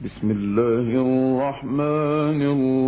بسم الله الرحمن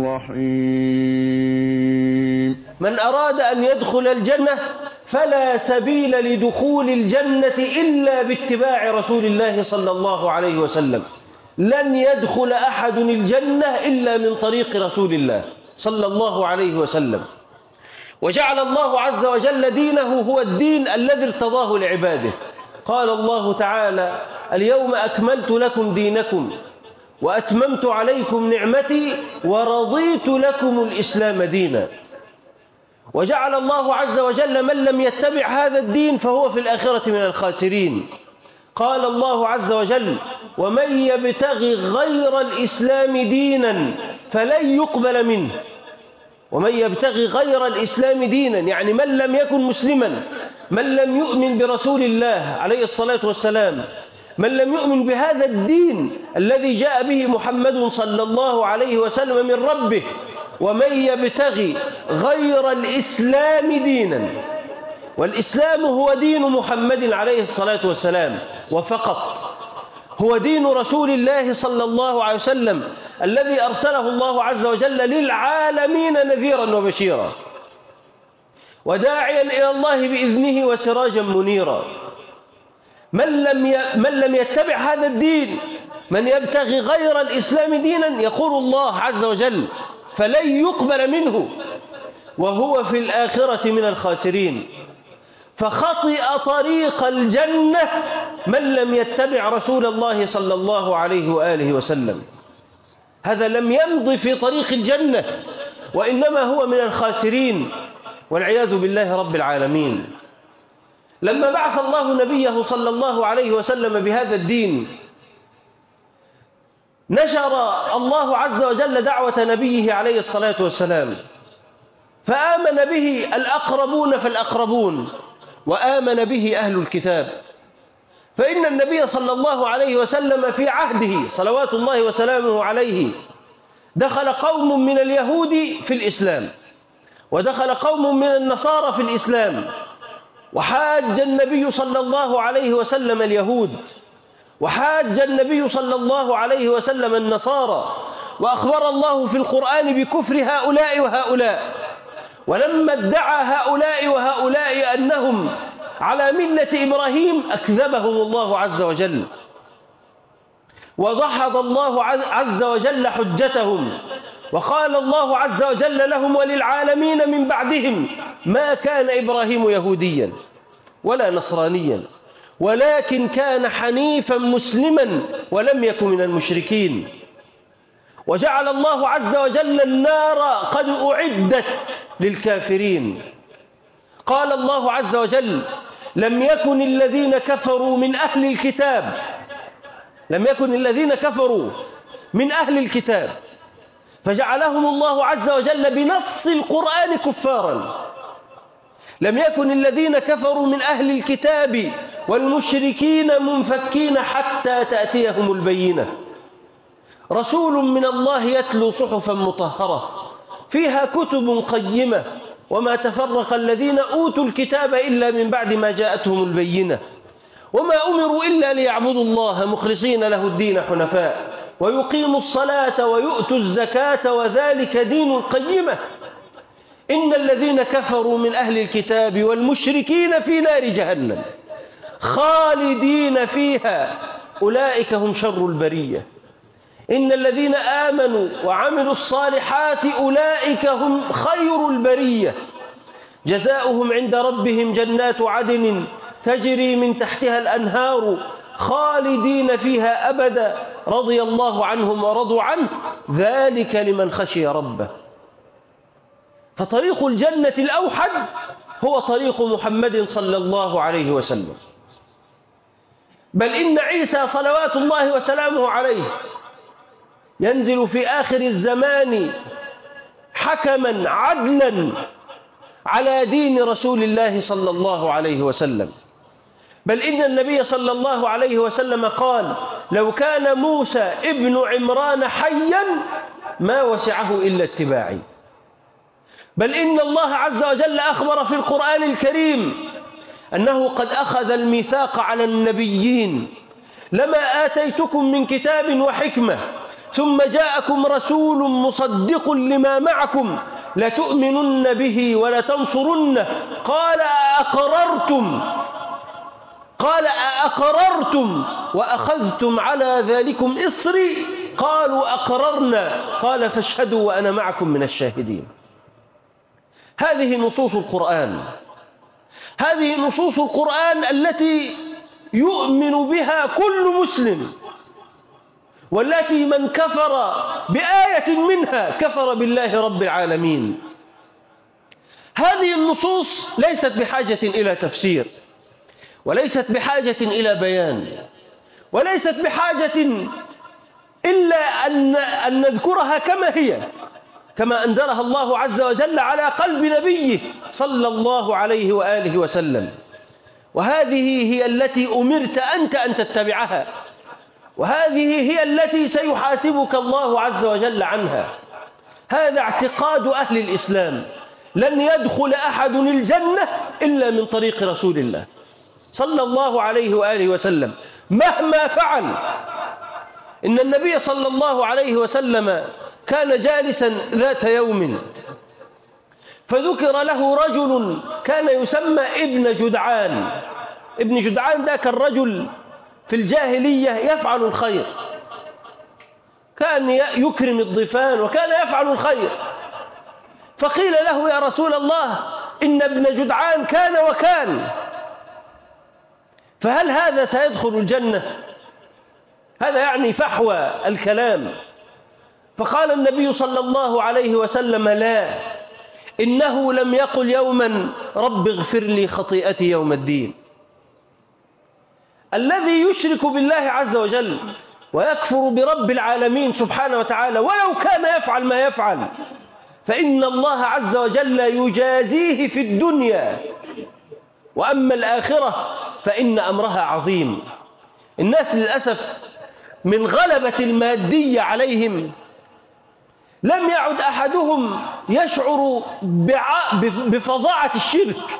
الرحيم. من أراد أن يدخل الجنة فلا سبيل لدخول الجنة إلا باتباع رسول الله صلى الله عليه وسلم. لن يدخل أحد الجنة إلا من طريق رسول الله صلى الله عليه وسلم. وجعل الله عز وجل دينه هو الدين الذي ارتضاه لعباده. قال الله تعالى: اليوم أكملت لكم دينكم وأتممت عليكم نعمتي ورضيت لكم الإسلام دينا. وجعل الله عز وجل من لم يتبع هذا الدين فهو في الآخرة من الخاسرين. قال الله عز وجل: ومن يبتغي غير الإسلام دينا فلن يقبل منه. ومن يبتغي غير الإسلام دينا يعني من لم يكن مسلما، من لم يؤمن برسول الله عليه الصلاة والسلام، من لم يؤمن بهذا الدين الذي جاء به محمد صلى الله عليه وسلم من ربه. ومن يبتغي غير الإسلام دينا، والإسلام هو دين محمد عليه الصلاة والسلام وفقط، هو دين رسول الله صلى الله عليه وسلم الذي أرسله الله عز وجل للعالمين نذيرا وبشيرا وداعيا إلى الله بإذنه وسراجا منيرا. من لم يتبع هذا الدين، من يبتغي غير الإسلام دينا، يقول الله عز وجل: فلن يقبل منه وهو في الآخرة من الخاسرين. فخطئ طريق الجنة من لم يتبع رسول الله صلى الله عليه وآله وسلم. هذا لم يمضي في طريق الجنة وإنما هو من الخاسرين والعياذ بالله رب العالمين. لما بعث الله نبيه صلى الله عليه وسلم بهذا الدين، نشر الله عز وجل دعوة نبيه عليه الصلاة والسلام، فآمن به الأقربون فالأقربون، وآمن به أهل الكتاب. فإن النبي صلى الله عليه وسلم في عهده صلوات الله وسلامه عليه دخل قوم من اليهود في الإسلام، ودخل قوم من النصارى في الإسلام، وحاج النبي صلى الله عليه وسلم اليهود، وحاج النبي صلى الله عليه وسلم النصارى، وأخبر الله في القرآن بكفر هؤلاء وهؤلاء. ولما ادعى هؤلاء وهؤلاء أنهم على ملة إبراهيم أكذبهم الله عز وجل، وضحض الله عز وجل حجتهم، وقال الله عز وجل لهم: وللعالمين من بعدهم ما كان إبراهيم يهوديا ولا نصرانيا ولكن كان حنيفا مسلما ولم يكن من المشركين. وجعل الله عز وجل النار قد أعدت للكافرين. قال الله عز وجل: لم يكن الذين كفروا من أهل الكتاب، لم يكن الذين كفروا من أهل الكتاب فجعلهم الله عز وجل بنص القرآن كفارا. لم يكن الذين كفروا من أهل الكتاب والمشركين منفكين حتى تأتيهم البينة. رسول من الله يتلو صحفا مطهرة فيها كتب قيمة وما تفرق الذين أوتوا الكتاب إلا من بعد ما جاءتهم البينة وما أمروا إلا ليعبدوا الله مخلصين له الدين حنفاء ويقيموا الصلاة ويؤتوا الزكاة وذلك دين القيمة. إن الذين كفروا من أهل الكتاب والمشركين في نار جهنم خالدين فيها أولئك هم شر البرية. إن الذين آمنوا وعملوا الصالحات أولئك هم خير البرية جزاؤهم عند ربهم جنات عدن تجري من تحتها الأنهار خالدين فيها أبدا رضي الله عنهم ورضوا عنه ذلك لمن خشي ربه. فطريق الجنة الأوحد هو طريق محمد صلى الله عليه وسلم. بل إن عيسى صلوات الله وسلامه عليه ينزل في آخر الزمان حكما عدلا على دين رسول الله صلى الله عليه وسلم. بل إن النبي صلى الله عليه وسلم قال: لو كان موسى ابن عمران حيا ما وسعه إلا اتباعي. بل إن الله عز وجل أخبر في القرآن الكريم أنه قد أخذ الميثاق على النبيين: لما آتيتكم من كتاب وحكمة ثم جاءكم رسول مصدق لما معكم لتؤمنن به ولتنصرنه قال أأقررتم وأخذتم على ذلكم إصري قالوا أقررنا قال فاشهدوا وأنا معكم من الشاهدين. هذه نصوص القرآن التي يؤمن بها كل مسلم، والتي من كفر بآية منها كفر بالله رب العالمين. هذه النصوص ليست بحاجة إلى تفسير، وليست بحاجة إلى بيان، وليست بحاجة إلا أن نذكرها كما هي، كما أنزلها الله عز وجل على قلب نبيه صلى الله عليه وآله وسلم. وهذه هي التي أمرت أنت أن تتبعها، وهذه هي التي سيحاسبك الله عز وجل عنها. هذا اعتقاد أهل الإسلام، لن يدخل أحد الجنة إلا من طريق رسول الله صلى الله عليه وآله وسلم مهما فعل. إن النبي صلى الله عليه وسلم كان جالسا ذات يوم، فذكر له رجل كان يسمى ابن جدعان. ابن جدعان ذاك الرجل في الجاهلية يفعل الخير، كان يكرم الضيفان وكان يفعل الخير. فقيل له يا رسول الله إن ابن جدعان كان وكان، فهل هذا سيدخل الجنة؟ هذا يعني فحوى الكلام. فقال النبي صلى الله عليه وسلم لا، إنه لم يقل يوما رب اغفر لي خطيئتي يوم الدين. الذي يشرك بالله عز وجل ويكفر برب العالمين سبحانه وتعالى ولو كان يفعل ما يفعل، فإن الله عز وجل يجازيه في الدنيا، وأما الآخرة فإن أمرها عظيم. الناس للأسف من غلبة المادية عليهم لم يعد أحدهم يشعر بفظاعة الشرك.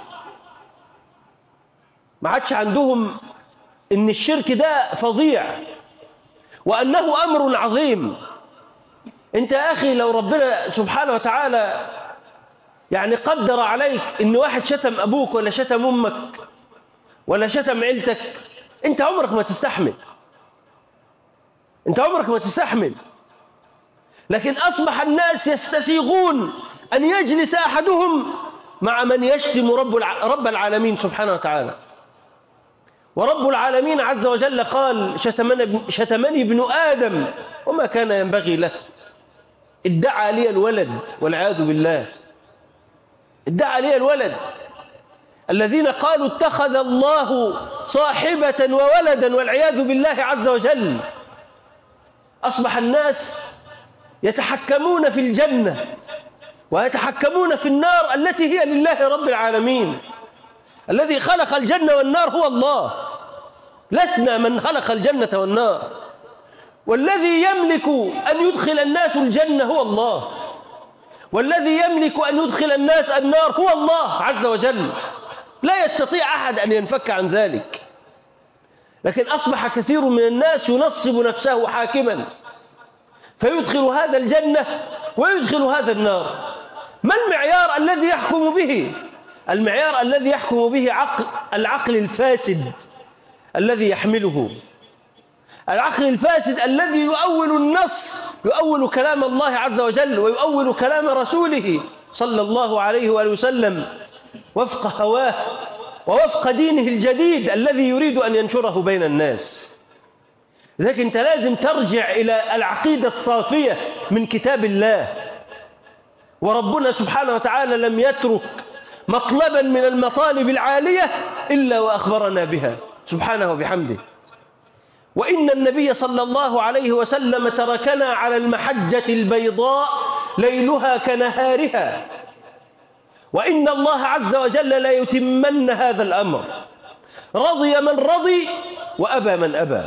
ما عادش عندهم إن الشرك ده فظيع وأنه أمر عظيم. أنت يا أخي لو ربنا سبحانه وتعالى يعني قدر عليك إن واحد شتم أبوك ولا شتم أمك ولا شتم عيلتك، أنت عمرك ما تستحمل. لكن أصبح الناس يستسيغون أن يجلس أحدهم مع من يشتم رب العالمين سبحانه وتعالى. ورب العالمين عز وجل قال شتمني ابن آدم وما كان ينبغي له. ادعى لي الولد والعياذ بالله، ادعى لي الولد. الذين قالوا اتخذ الله صاحبة وولدا والعياذ بالله عز وجل. أصبح الناس يتحكمون في الجنة ويتحكمون في النار التي هي لله رب العالمين. الذي خلق الجنة والنار هو الله، لسنا من خلق الجنة والنار. والذي يملك أن يدخل الناس الجنة هو الله، والذي يملك أن يدخل الناس النار هو الله عز وجل. لا يستطيع أحد أن ينفك عن ذلك. لكن أصبح كثير من الناس ينصب نفسه حاكما، فيدخل هذا الجنة ويدخل هذا النار. ما المعيار الذي يحكم به؟ المعيار الذي يحكم به العقل الفاسد الذي يحمله، العقل الفاسد الذي يؤول النص، يؤول كلام الله عز وجل ويؤول كلام رسوله صلى الله عليه وآله وسلم وفق هواه ووفق دينه الجديد الذي يريد أن ينشره بين الناس. لكن أنت لازم ترجع إلى العقيدة الصافية من كتاب الله. وربنا سبحانه وتعالى لم يترك مطلبا من المطالب العالية إلا وأخبرنا بها سبحانه وبحمده. وإن النبي صلى الله عليه وسلم تركنا على المحجة البيضاء ليلها كنهارها، وإن الله عز وجل لا يتمن هذا الأمر. رضي من رضي وأبى من أبى.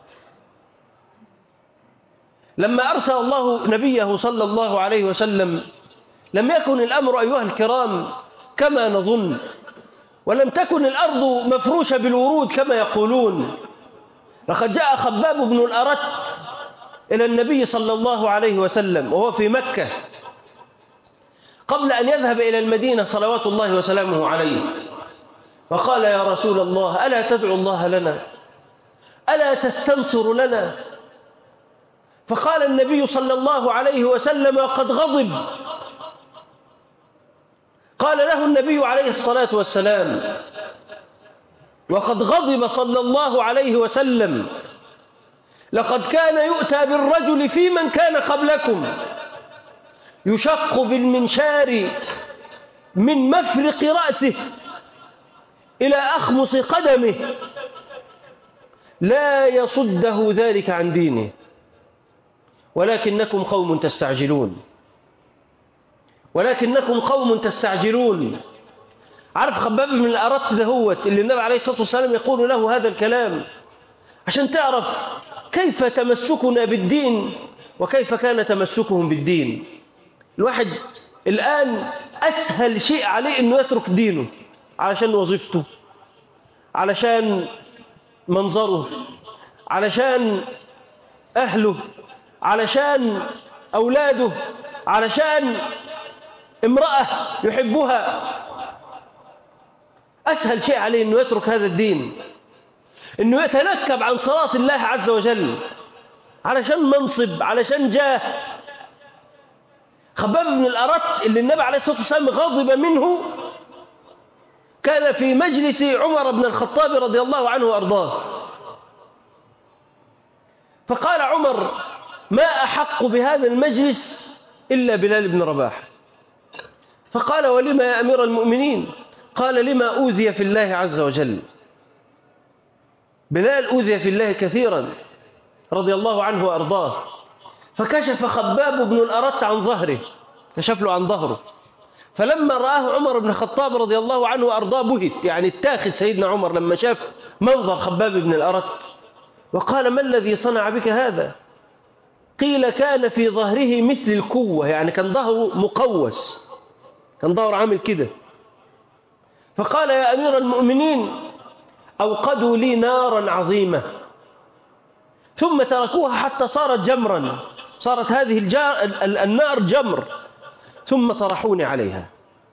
لما أرسل الله نبيه صلى الله عليه وسلم لم يكن الأمر أيها الكرام كما نظن، ولم تكن الأرض مفروشة بالورود كما يقولون. لقد جاء خباب بن الأرت إلى النبي صلى الله عليه وسلم وهو في مكة قبل أن يذهب إلى المدينة صلوات الله وسلامه عليه، فقال: يا رسول الله، ألا تدعو الله لنا؟ ألا تستنصر لنا؟ فقال النبي صلى الله عليه وسلم قد غضب. قال له النبي عليه الصلاة والسلام: وقد غضب صلى الله عليه وسلم: لقد كان يؤتى بالرجل في من كان قبلكم يشق بالمنشار من مفرق رأسه إلى أخمص قدمه لا يصده ذلك عن دينه، ولكنكم قوم تستعجلون. ولكنكم قوم تستعجلون. عارف خباب بن الأرت دهوت اللي النبي عليه الصلاة والسلام يقول له هذا الكلام عشان تعرف كيف تمسكنا بالدين وكيف كان تمسكهم بالدين. الواحد الآن أسهل شيء عليه أنه يترك دينه علشان وظيفته، علشان منظره، علشان أهله، علشان أولاده، علشان امرأة يحبها. أسهل شيء عليه أنه يترك هذا الدين، أنه يتنكب عن صراط الله عز وجل علشان منصب، علشان جاه. خباب بن الأرت اللي النبي عليه الصلاة والسلام غضب منه كان في مجلس عمر بن الخطاب رضي الله عنه وأرضاه، فقال عمر: ما أحق بهذا المجلس إلا بلال بن رباح. فقال: ولما يا أمير المؤمنين؟ قال: لما أوذي في الله عز وجل. بلال أوذي في الله كثيرا رضي الله عنه وأرضاه. فكشف خباب بن الأرت عن ظهره، كشف له عن ظهره، فلما رآه عمر بن الخطاب رضي الله عنه وأرضاه بهت، يعني اتاخذ سيدنا عمر لما شاف منظر خباب بن الأرت، وقال: ما الذي صنع بك هذا؟ قيل: كان في ظهره مثل الكوة، يعني كان ظهره مقوس، كان ظهره عامل كده. فقال: يا أمير المؤمنين، أوقدوا لي نارا عظيمة ثم تركوها حتى صارت جمرا، صارت هذه النار جمر، ثم طرحوني عليها،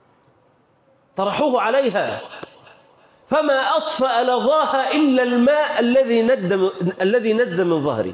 طرحوه عليها، فما أطفأ لظاها إلا الماء الذي نز من ظهري.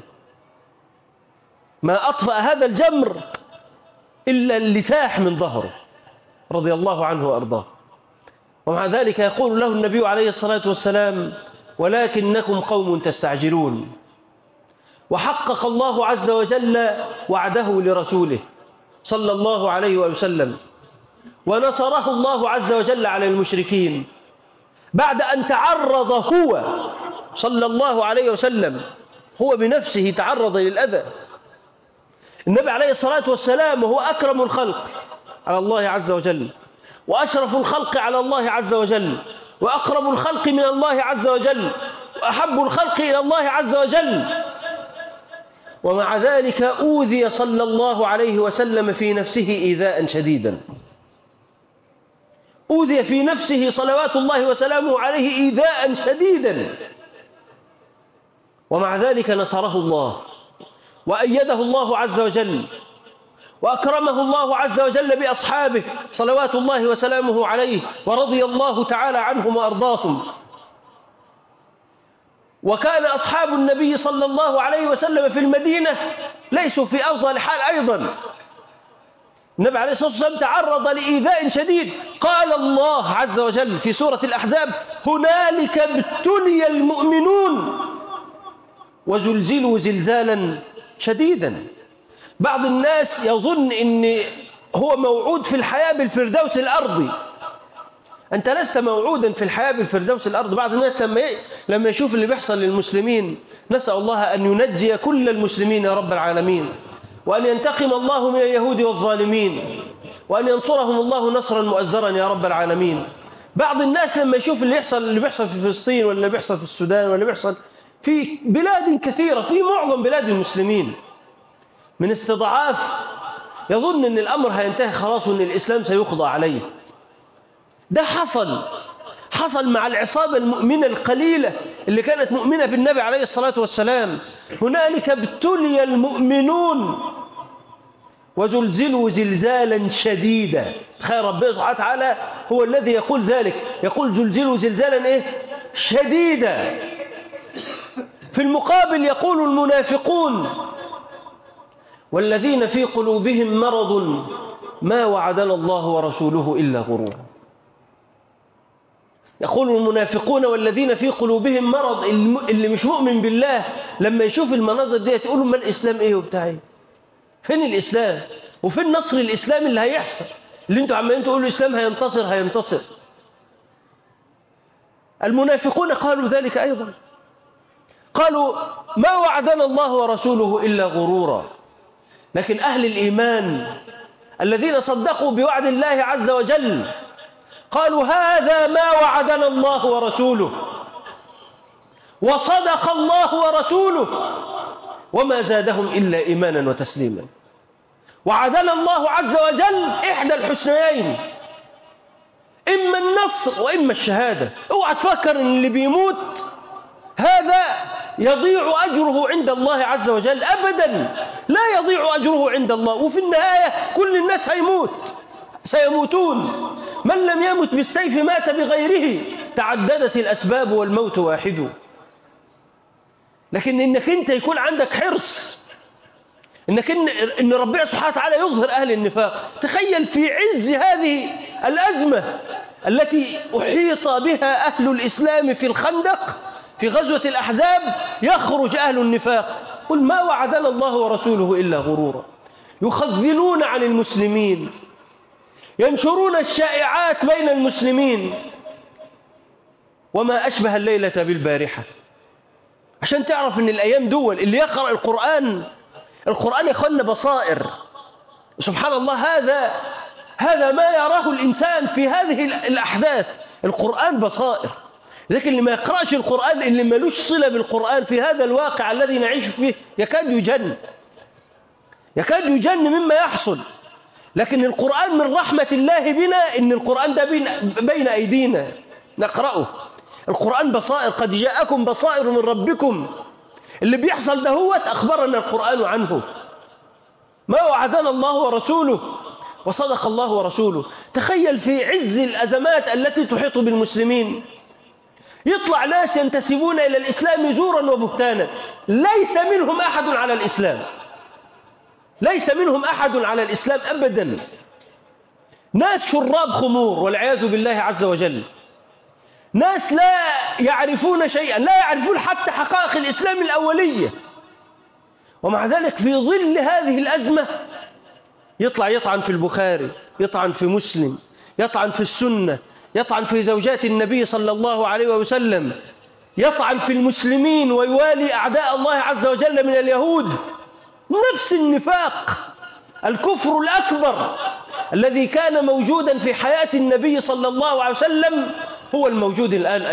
ما أطفأ هذا الجمر إلا اللساح من ظهره رضي الله عنه وأرضاه. ومع ذلك يقول له النبي عليه الصلاة والسلام: ولكنكم قوم تستعجلون. وحقق الله عز وجل وعده لرسوله صلى الله عليه وسلم، ونصره الله عز وجل على المشركين بعد أن تعرض هو صلى الله عليه وسلم، هو بنفسه تعرض للأذى. النبي عليه الصلاة والسلام وهو أكرم الخلق على الله عز وجل، وأشرف الخلق على الله عز وجل، وأقرب الخلق من الله عز وجل، وأحب الخلق إلى الله عز وجل، ومع ذلك أوذي صلى الله عليه وسلم في نفسه إيذاء شديدا. أوذي في نفسه صلوات الله وسلامه عليه إيذاء شديدا، ومع ذلك نصره الله وأيده الله عز وجل، وأكرمه الله عز وجل بأصحابه صلوات الله وسلامه عليه، ورضي الله تعالى عنهم وأرضاهم. وكان أصحاب النبي صلى الله عليه وسلم في المدينة ليسوا في أفضل حال أيضا. النبي عليه الصلاة والسلام تعرض لإيذاء شديد. قال الله عز وجل في سورة الأحزاب: هنالك ابتلي المؤمنون وزلزلوا زلزالا شديدا. بعض الناس يظن أن هو موعود في الحياة بالفردوس الأرضي. أنت لست موعودا في الحياة بالفردوس الأرض. بعض الناس لما يشوف اللي بيحصل للمسلمين، نسأل الله أن ينجي كل المسلمين يا رب العالمين، وأن ينتقم الله من اليهود والظالمين، وأن ينصرهم الله نصرا مؤزرا يا رب العالمين. بعض الناس لما يشوف اللي بيحصل في فلسطين، ولا اللي بيحصل في السودان، ولا بيحصل في بلاد كثيرة، في معظم بلاد المسلمين، من استضعاف يظن أن الأمر هينتهي خلاص وأن الإسلام سيقضى عليه. ده حصل مع العصابة المؤمنة القليلة اللي كانت مؤمنة بالنبي عليه الصلاة والسلام، هنالك ابتلي المؤمنون وزلزلوا زلزالا شديدا. تخيل ربنا سبحانه وتعالى هو الذي يقول ذلك، يقول زلزلوا زلزالا إيه؟ شديدا. في المقابل يقول المنافقون والذين في قلوبهم مرض ما وعدنا الله ورسوله إلا غرورا. يقول المنافقون والذين في قلوبهم مرض، اللي مش مؤمن بالله لما يشوف المناظر دي يقولوا ما الإسلام إيه وبتاعي؟ فين الإسلام؟ وفين نصر الإسلام اللي هيحصل؟ اللي انتوا عمالين تقولوا الإسلام هينتصر. المنافقون قالوا ذلك أيضا، قالوا ما وعدنا الله ورسوله إلا غرورا. لكن أهل الإيمان الذين صدقوا بوعد الله عز وجل قالوا هذا ما وعدنا الله ورسوله، وصدق الله ورسوله، وما زادهم إلا إيمانا وتسليما. وعدنا الله عز وجل إحدى الحسنيين، إما النصر وإما الشهادة. اوعى تفكر إن اللي بيموت هذا يضيع أجره عند الله عز وجل، أبدا لا يضيع أجره عند الله. وفي النهاية كل الناس سيموتون، من لم يمت بالسيف مات بغيره، تعددت الأسباب والموت واحد. لكن إنك أنت يكون عندك حرص إن ربنا سبحانه وتعالى يظهر أهل النفاق. تخيل في عز هذه الأزمة التي أحيط بها أهل الإسلام في الخندق في غزوة الأحزاب، يخرج أهل النفاق قل ما وعدنا الله ورسوله إلا غرورا، يخذلون عن المسلمين، ينشرون الشائعات بين المسلمين، وما أشبه الليلة بالبارحة. عشان تعرف أن الأيام دول اللي يقرأ القرآن يا أخوانا بصائر. سبحان الله، هذا ما يراه الإنسان في هذه الأحداث. القرآن بصائر. لكن اللي ما يقرأش القرآن، اللي ملوش صلة بالقرآن في هذا الواقع الذي نعيش فيه، يكاد يجن مما يحصل. لكن القرآن من رحمة الله بنا إن القرآن ده بين أيدينا نقرأه. القرآن بصائر، قد جاءكم بصائر من ربكم. اللي بيحصل ده هو أخبرنا القرآن عنه. ما وعدنا الله ورسوله وصدق الله ورسوله. تخيل في عز الأزمات التي تحيط بالمسلمين يطلع ناس ينتسبون إلى الإسلام زورا وبهتانا، ليس منهم أحد على الإسلام أبدا. ناس شراب خمور والعياذ بالله عز وجل، ناس لا يعرفون شيئا، لا يعرفون حتى حقائق الإسلام الأولية. ومع ذلك في ظل هذه الأزمة يطلع يطعن في البخاري، يطعن في مسلم، يطعن في السنة، يطعن في زوجات النبي صلى الله عليه وسلم، يطعن في المسلمين ويوالي أعداء الله عز وجل من اليهود. نفس النفاق، الكفر الأكبر الذي كان موجودا في حياة النبي صلى الله عليه وسلم هو الموجود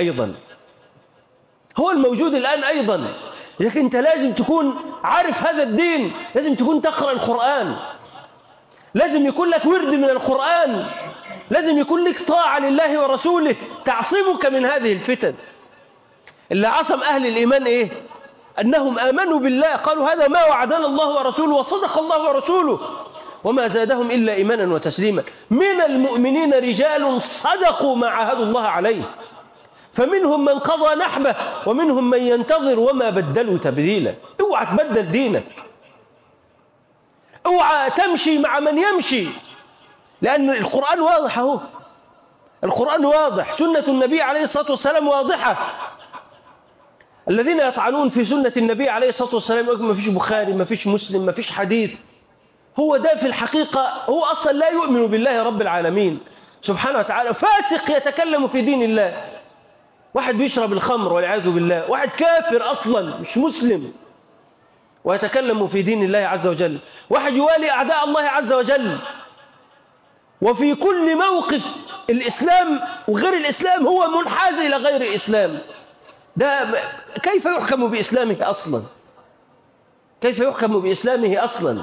الآن أيضا. لكن أنت لازم تكون عارف هذا الدين، لازم تكون تقرأ القرآن، لازم يكون لك ورد من القرآن، لازم يكون لك طاعة لله ورسوله تعصمك من هذه الفتن. اللي عصم أهل الإيمان إيه؟ أنهم آمنوا بالله، قالوا هذا ما وعدنا الله ورسوله وصدق الله ورسوله، وما زادهم إلا إيمانا وتسليما. من المؤمنين رجال صدقوا ما عاهدوا الله عليه، فمنهم من قضى نحبه ومنهم من ينتظر وما بدلوا تبديلا. اوعى تبدل دينك، اوعى تمشي مع من يمشي، لأن القرآن واضح اهو، القرآن واضح، سنة النبي عليه الصلاة والسلام واضحة. الذين يطعنون في سنة النبي عليه الصلاة والسلام يقول ما فيش بخاري، ما فيش مسلم، ما فيش حديث. هو ده في الحقيقة هو أصلا لا يؤمن بالله رب العالمين سبحانه وتعالى، فاسق يتكلم في دين الله، واحد بيشرب الخمر والعياذ بالله، واحد كافر أصلا مش مسلم ويتكلم في دين الله عز وجل، واحد يوالي أعداء الله عز وجل. وفي كل موقف الإسلام وغير الإسلام هو منحاز إلى غير الإسلام. ده كيف يحكم بإسلامه أصلا؟ كيف يحكم بإسلامه أصلا؟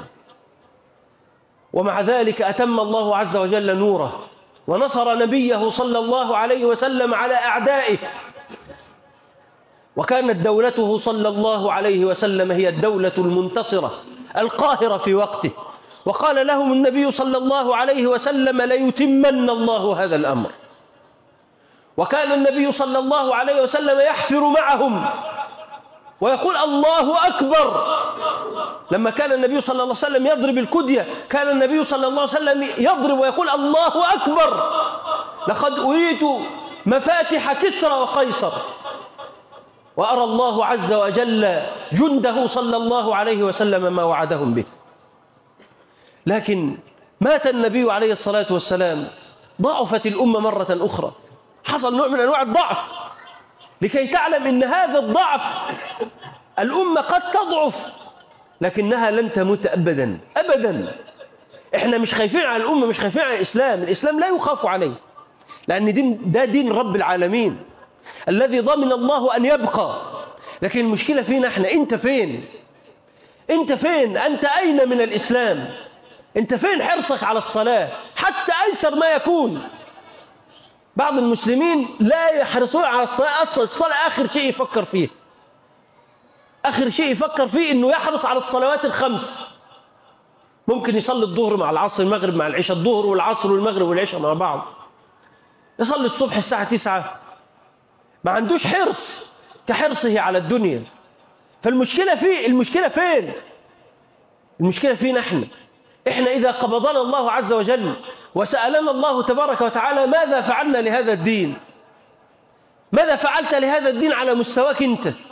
ومع ذلك أتم الله عز وجل نوره ونصر نبيه صلى الله عليه وسلم على أعدائه، وكانت دولته صلى الله عليه وسلم هي الدولة المنتصرة القاهرة في وقته، وقال لهم النبي صلى الله عليه وسلم: ليتمن الله هذا الأمر. وكان النبي صلى الله عليه وسلم يحفر معهم ويقول: الله أكبر. لما كان النبي صلى الله عليه وسلم يضرب الكدية كان النبي صلى الله عليه وسلم يضرب ويقول: الله أكبر، لقد أريت مفاتح كسرى وقيصر. وأرى الله عز وجل جنده صلى الله عليه وسلم ما وعدهم به. لكن مات النبي عليه الصلاة والسلام، ضعفت الأمة مرة أخرى، حصل نوع من أنواع الضعف. لكي تعلم أن هذا الضعف الأمة قد تضعف لكنها لن تموت أبدا أبدا. إحنا مش خايفين على الأمة، مش خايفين على الإسلام. الإسلام لا يخاف عليه، لأن ده دين رب العالمين الذي ضمن الله أن يبقى. لكن المشكلة فينا إحنا. أنت فين؟ أنت فين؟ أنت أين من الإسلام؟ أنت فين حرصك على الصلاة حتى أيسر ما يكون؟ بعض المسلمين لا يحرصون على الصلاة أصلا. الصلاة آخر شيء يفكر فيه، آخر شيء يفكر فيه إنه يحرص على الصلوات الخمس. ممكن يصلي الظهر مع العصر، المغرب مع العشاء، الظهر والعصر والمغرب والعشاء مع بعض، يصلي الصبح الساعة 9. ما عندوش حرص كحرصه على الدنيا. فالمشكلة فيه. المشكلة فين؟ المشكلة فينا إحنا إذا قبضنا الله عز وجل وسألنا الله تبارك وتعالى: ماذا فعلنا لهذا الدين؟ ماذا فعلت لهذا الدين على مستواك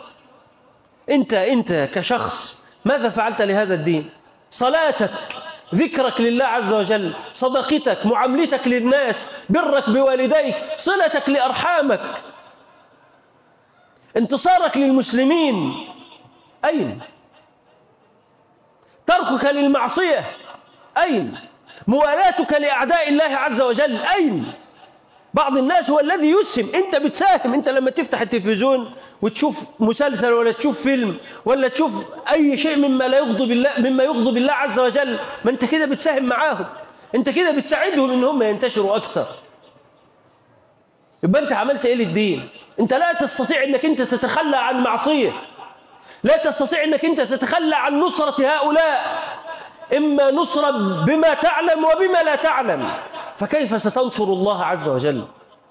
أنت كشخص؟ ماذا فعلت لهذا الدين؟ صلاتك، ذكرك لله عز وجل، صدقتك، معاملتك للناس، برك بوالديك، صلتك لأرحامك، انتصارك للمسلمين، أين؟ تركك للمعصية، أين؟ موالاتك لأعداء الله عز وجل، أين؟ بعض الناس هو الذي يسهم. أنت بتساهم. أنت لما تفتح التلفزيون وتشوف مسلسل ولا تشوف فيلم ولا تشوف أي شيء مما يغضب الله عز وجل، ما أنت كده بتساهم معاهم، أنت كده بتساعدهم إن هم ينتشروا أكثر. يبقى أنت عملت إيه للدين؟ أنت لا تستطيع أنك أنت تتخلى عن معصية، لا تستطيع أنك أنت تتخلى عن نصرة هؤلاء، إما نصرة بما تعلم وبما لا تعلم. فكيف ستنصر الله عز وجل؟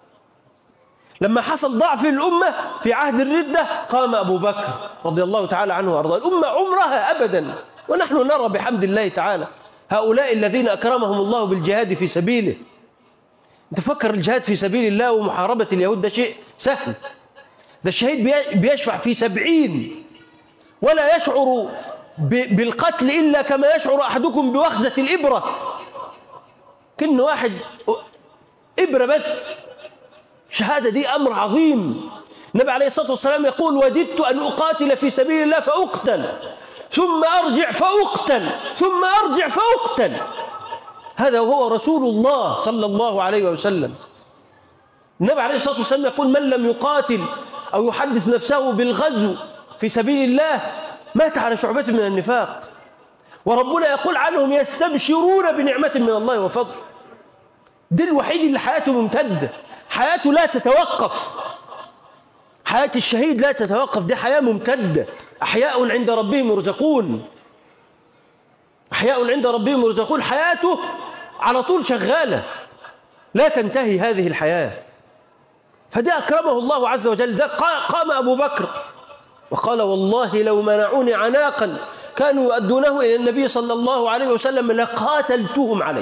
لما حصل ضعف الأمة في عهد الردة قام أبو بكر رضي الله تعالى عنه وأرضاه. الأمة عمرها أبدا، ونحن نرى بحمد الله تعالى هؤلاء الذين أكرمهم الله بالجهاد في سبيله. أنت فكر الجهاد في سبيل الله ومحاربة اليهود ده شيء سهل. ده الشهيد بيشفع في 70 ولا يشعر بالقتل إلا كما يشعر أحدكم بوخزة الإبرة. كأن واحد إبرة بس. الشهادة دي أمر عظيم. النبي عليه الصلاة والسلام يقول: وددت أن أقاتل في سبيل الله فأقتل ثم أرجع فأقتل ثم أرجع فأقتل. هذا هو رسول الله صلى الله عليه وسلم. النبي عليه الصلاة والسلام يقول: من لم يقاتل أو يحدث نفسه بالغزو في سبيل الله مات على شعبة من النفاق. وربنا يقول عنهم: يستبشرون بنعمة من الله وفضل. ده الوحيد اللي حياته ممتدة، حياته لا تتوقف. حياة الشهيد لا تتوقف، دي حياة ممتدة. أحياء عند ربهم يرزقون، أحياء عند ربهم يرزقون. حياته على طول شغالة لا تنتهي هذه الحياة. فده أكرمه الله عز وجل. ده قام أبو بكر وقال: والله لو منعوني عناقا كانوا يؤدونه إلى النبي صلى الله عليه وسلم لقاتلتهم عليه.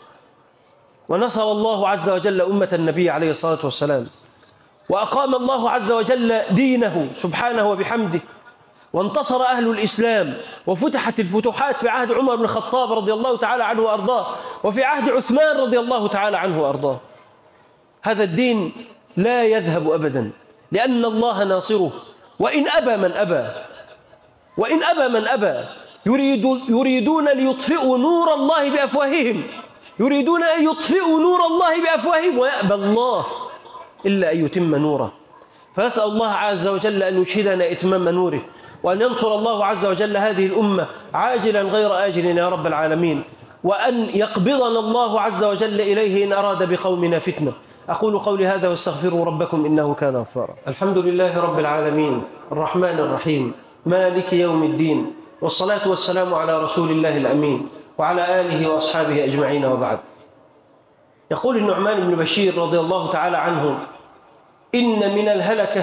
ونصر الله عز وجل أمة النبي عليه الصلاة والسلام، وأقام الله عز وجل دينه سبحانه وبحمده، وانتصر أهل الإسلام، وفتحت الفتوحات في عهد عمر بن الخطاب رضي الله تعالى عنه وأرضاه، وفي عهد عثمان رضي الله تعالى عنه وأرضاه. هذا الدين لا يذهب أبدا، لأن الله ناصره. وإن أبى من أبى، وإن أبى من أبى. يريدون ليطفئوا نور الله بأفواههم، يريدون أن يطفئوا نور الله بأفواههم ويأبى الله إلا أن يتم نوره. فنسأل الله عز وجل أن يشهدنا إتمام نوره، وأن ينصر الله عز وجل هذه الأمة عاجلا غير آجل يا رب العالمين، وأن يقبضنا الله عز وجل إليه إن أراد بقومنا فتنة. أقول قولي هذا واستغفروا ربكم إنه كان غفارا. الحمد لله رب العالمين الرحمن الرحيم مالك يوم الدين، والصلاة والسلام على رسول الله الأمين وعلى آله وأصحابه أجمعين، وبعد. يقول النعمان بن بشير رضي الله تعالى عنه: إن من الهلكة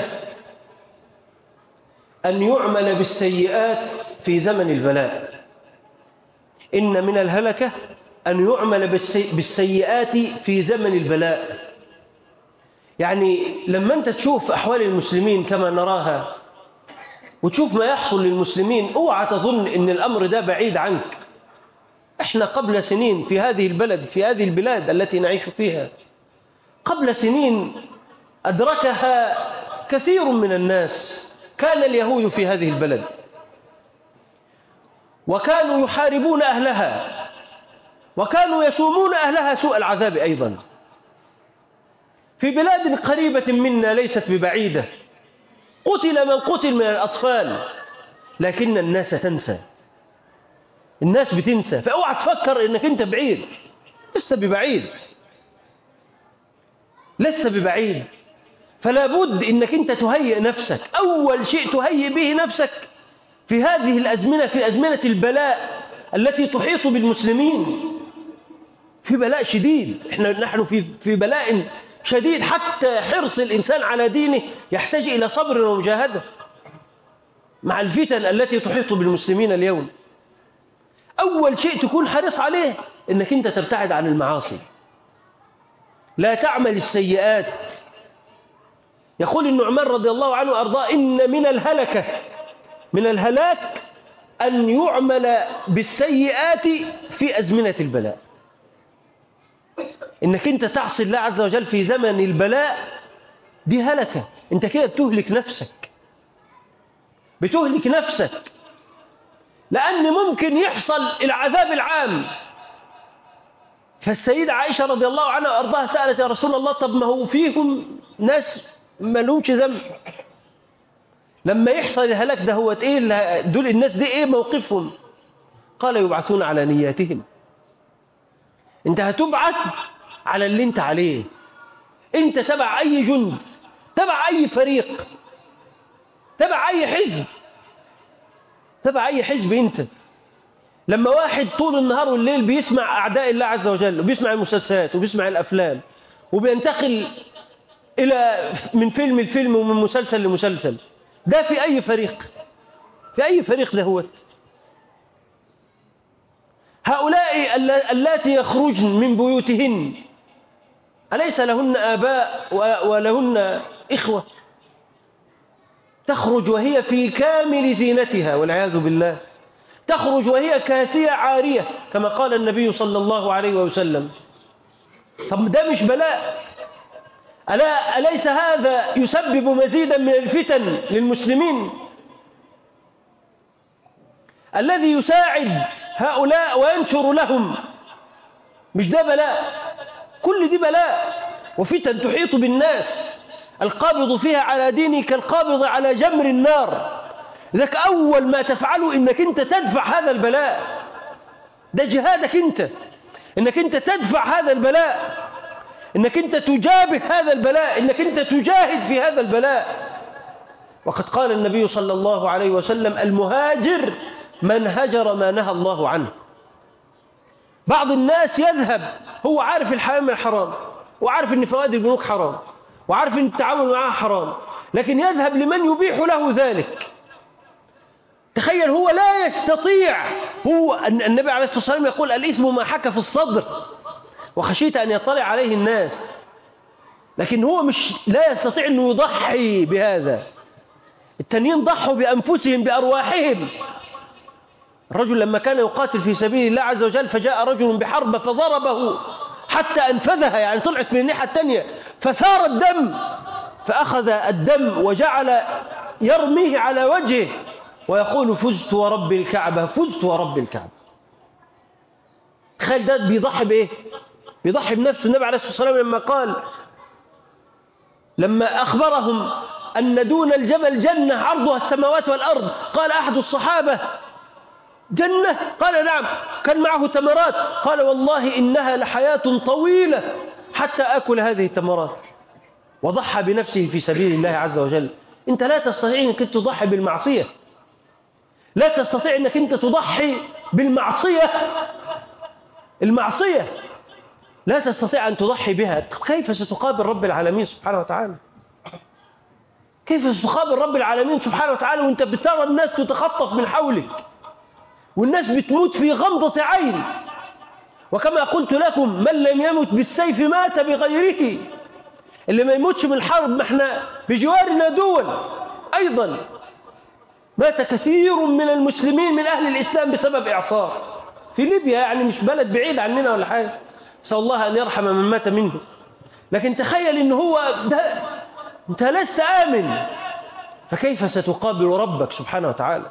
أن يعمل بالسيئات في زمن البلاء. إن من الهلكة أن يعمل بالسيئات في زمن البلاء. يعني لما أنت تشوف أحوال المسلمين كما نراها وتشوف ما يحصل للمسلمين، اوعى تظن أن الأمر ده بعيد عنك. احنا قبل سنين في هذه البلد، في هذه البلاد التي نعيش فيها، قبل سنين أدركها كثير من الناس. كان اليهود في هذه البلد وكانوا يحاربون أهلها وكانوا يسومون أهلها سوء العذاب أيضا. في بلاد قريبة منا ليست ببعيدة قتل من قتل من الأطفال، لكن الناس تنسى، الناس بتنسى. فاوعى تفكر انك انت بعيد، لسه ببعيد، لسه ببعيد. فلا بد انك انت تهيئ نفسك. اول شيء تهيئ به نفسك في هذه الازمنه، في ازمنه البلاء التي تحيط بالمسلمين. في بلاء شديد، نحن في بلاء شديد، حتى حرص الانسان على دينه يحتاج الى صبر ومجاهده مع الفتن التي تحيط بالمسلمين اليوم. أول شيء تكون حريص عليه إنك أنت تبتعد عن المعاصي، لا تعمل السيئات. يقول النعمان رضي الله عنه وأرضاه: إن من الهلكة، من الهلاك، أن يعمل بالسيئات في أزمنة البلاء. إنك أنت تعصي الله عز وجل في زمن البلاء، دي هلكة. أنت كده بتهلك نفسك، بتهلك نفسك، لأن ممكن يحصل العذاب العام. فالسيدة عائشة رضي الله عنها وأرضاها سألت: يا رسول الله، طب ما هو فيهم ناس ما لهمش ذنب، لما يحصل الهلاك ده هو إيه دول الناس دي إيه موقفهم؟ قال: يبعثون على نياتهم. أنت هتبعث على اللي أنت عليه. أنت تبع أي جند، تبع أي فريق، تبع أي حزب، تبع أي حزب. أنت لما واحد طول النهار والليل بيسمع أعداء الله عز وجل وبيسمع المسلسلات وبيسمع الأفلام وبينتقل من فيلم لفيلم ومن مسلسل لمسلسل، ده في أي فريق؟ في أي فريق ده؟ هو هؤلاء اللاتي يخرجن من بيوتهن أليس لهن آباء ولهن إخوة؟ تخرج وهي في كامل زينتها والعياذ بالله، تخرج وهي كاسية عارية كما قال النبي صلى الله عليه وسلم. طب ده مش بلاء؟ أليس هذا يسبب مزيدا من الفتن للمسلمين؟ الذي يساعد هؤلاء وينشر لهم، مش ده بلاء؟ كل دي بلاء وفتن تحيط بالناس، القابض فيها على دينه كالقابض على جمر النار. لذلك أول ما تفعله إنك أنت تدفع هذا البلاء، ده جهادك أنت، إنك أنت تدفع هذا البلاء، إنك أنت تجابه هذا البلاء، إنك أنت تجاهد في هذا البلاء. وقد قال النبي صلى الله عليه وسلم: المهاجر من هجر ما نهى الله عنه. بعض الناس يذهب هو عارف الحلال من الحرام، وعارف ان فوائد البنوك حرام، وعارف ان التعامل معها حرام، لكن يذهب لمن يبيح له ذلك. تخيل، هو لا يستطيع. هو النبي عليه الصلاة والسلام يقول: الإثم ما حك في الصدر وخشيت أن يطلع عليه الناس. لكن هو لا يستطيع أنه يضحي بهذا. التانيين ضحوا بأنفسهم بأرواحهم. الرجل لما كان يقاتل في سبيل الله عز وجل فجاء رجل بحربة فضربه حتى أنفذها، يعني طلعت من الناحية الثانية، فثار الدم، فأخذ الدم وجعل يرميه على وجهه ويقول: فزت ورب الكعبة، فزت ورب الكعبة. تخيل، ده بيضحي بإيه؟ بيضحي بنفسه. النبي عليه الصلاة والسلام لما قال، لما أخبرهم أن دون الجبل جنة عرضها السماوات والأرض، قال أحد الصحابة: جنة؟ قال: نعم. كان معه تمرات. قال: والله إنها لحياة طويلة حتى أكل هذه التمرات، وضحى بنفسه في سبيل الله عز وجل. أنت لا تستطيع أنك تضحي بالمعصية، لا تستطيع أنك أنت تضحي بالمعصية. المعصية لا تستطيع أن تضحي بها. كيف ستقابل رب العالمين سبحانه وتعالى؟ كيف ستقابل رب العالمين سبحانه وتعالى وأنت بترى الناس تتخطف من حولك، والناس بتموت في غمضة عين؟ وكما قلت لكم، من لم يمت بالسيف مات بغيره. اللي ما يموتش من الحرب، ما احنا بجوارنا دول أيضا مات كثير من المسلمين من أهل الإسلام بسبب إعصار في ليبيا، يعني مش بلد بعيد عننا ولا حاجة، نسأل الله أن يرحم من مات منه. لكن تخيل إن هو ده، أنت لست آمن، فكيف ستقابل ربك سبحانه وتعالى؟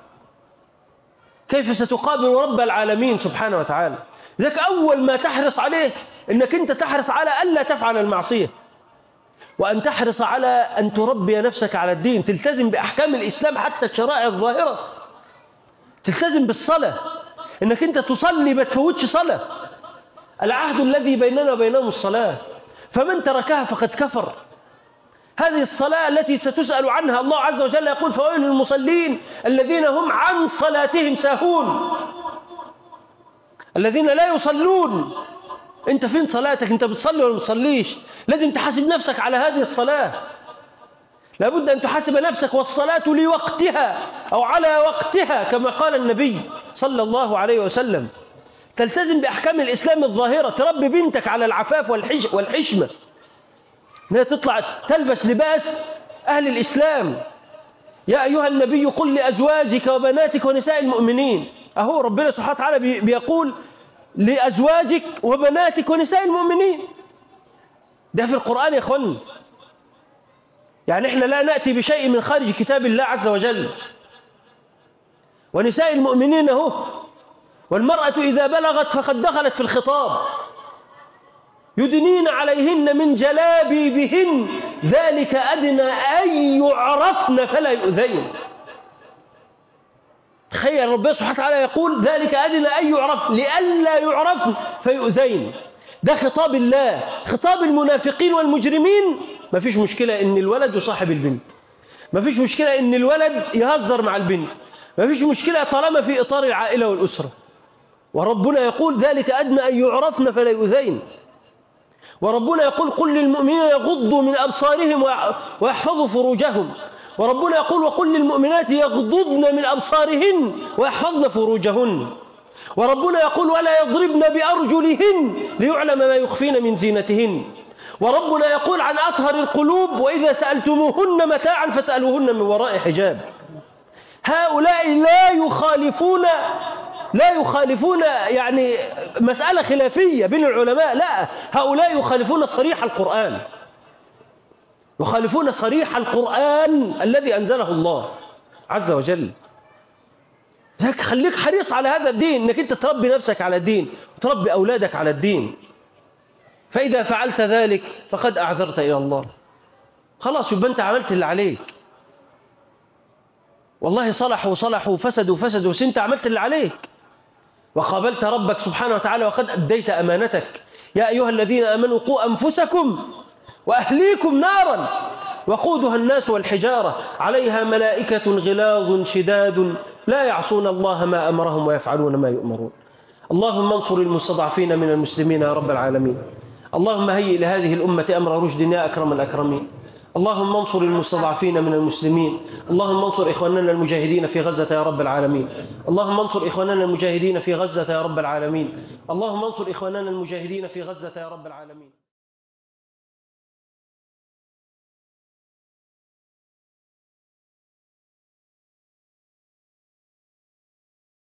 كيف ستقابل رب العالمين سبحانه وتعالى؟ لذلك أول ما تحرص عليه أنك أنت تحرص على ألا تفعل المعصية، وأن تحرص على أن تربي نفسك على الدين، تلتزم بأحكام الإسلام حتى الشرائع الظاهرة، تلتزم بالصلاة، أنك أنت تصلي ما تفوتش صلاة. العهد الذي بيننا وبينهم الصلاة، فمن تركها فقد كفر. هذه الصلاة التي ستسأل عنها، الله عز وجل يقول: فويل للمصلين الذين هم عن صلاتهم ساهون، الذين لا يصلون. أنت فين صلاتك؟ أنت بتصلي ولا بتصليش؟ لازم تحاسب نفسك على هذه الصلاة، لابد أن تحاسب نفسك. والصلاة لوقتها أو على وقتها كما قال النبي صلى الله عليه وسلم. تلتزم بأحكام الإسلام الظاهرة، تربي بنتك على العفاف والحشمة، أنها تطلع تلبس لباس أهل الإسلام. يا أيها النبي قل لأزواجك وبناتك ونساء المؤمنين. أهو ربنا سبحانه وتعالى بيقول لأزواجك وبناتك ونساء المؤمنين، ده في القرآن يا أخوان. يعني إحنا لا نأتي بشيء من خارج كتاب الله عز وجل. ونساء المؤمنين أهو، والمرأة إذا بلغت فقد دخلت في الخطاب. يدنين عليهن من جلابيبهن ذلك أدنى أن يعرفن فلا يؤذين. تخيل ربنا سبحانه وتعالى يقول ذلك أدنى أن يعرفن لئلا يعرفن فيؤذين. ده خطاب الله. خطاب المنافقين والمجرمين، ما فيش مشكلة إن الولد يصاحب البنت، ما فيش مشكلة إن الولد يهزر مع البنت، ما فيش مشكلة طالما في إطار العائلة والأسرة. وربنا يقول ذلك أدنى أن يعرفن فلا يؤذين. وربنا يقول قل للمؤمنين يغضوا من أبصارهم ويحفظوا فروجهم. وربنا يقول وقل للمؤمنات يغضضن من أبصارهن ويحفظن فروجهن. وربنا يقول ولا يضربن بأرجلهن ليعلم ما يخفين من زينتهن. وربنا يقول عن أطهر القلوب وإذا سألتموهن متاعا فاسألوهن من وراء حجاب. هؤلاء لا يخالفون يعني مسألة خلافية بين العلماء، لا، هؤلاء يخالفون صريح القرآن، يخالفون صريح القرآن الذي أنزله الله عز وجل. ذلك خليك حريص على هذا الدين، انك انت تربي نفسك على الدين وتربي أولادك على الدين. فإذا فعلت ذلك فقد أعذرت إلى الله، خلاص يبقى أنت عملت اللي عليك. والله صلحوا فسدوا بس أنت عملت اللي عليك وقابلت ربك سبحانه وتعالى وقد أديت أمانتك. يا أيها الذين آمنوا قوا أنفسكم وأهليكم نارا وقودها الناس والحجارة عليها ملائكة غلاظ شداد لا يعصون الله ما أمرهم ويفعلون ما يؤمرون. اللهم انصر المستضعفين من المسلمين يا رب العالمين. اللهم هيئ لهذه الأمة أمر رشد يا أكرم الأكرمين. اللهم انصر المستضعفين من المسلمين. اللهم انصر إخواننا المجاهدين في غزة يا رب العالمين. اللهم انصر إخواننا المجاهدين في غزة يا رب العالمين. اللهم انصر إخواننا المجاهدين في غزة يا رب العالمين.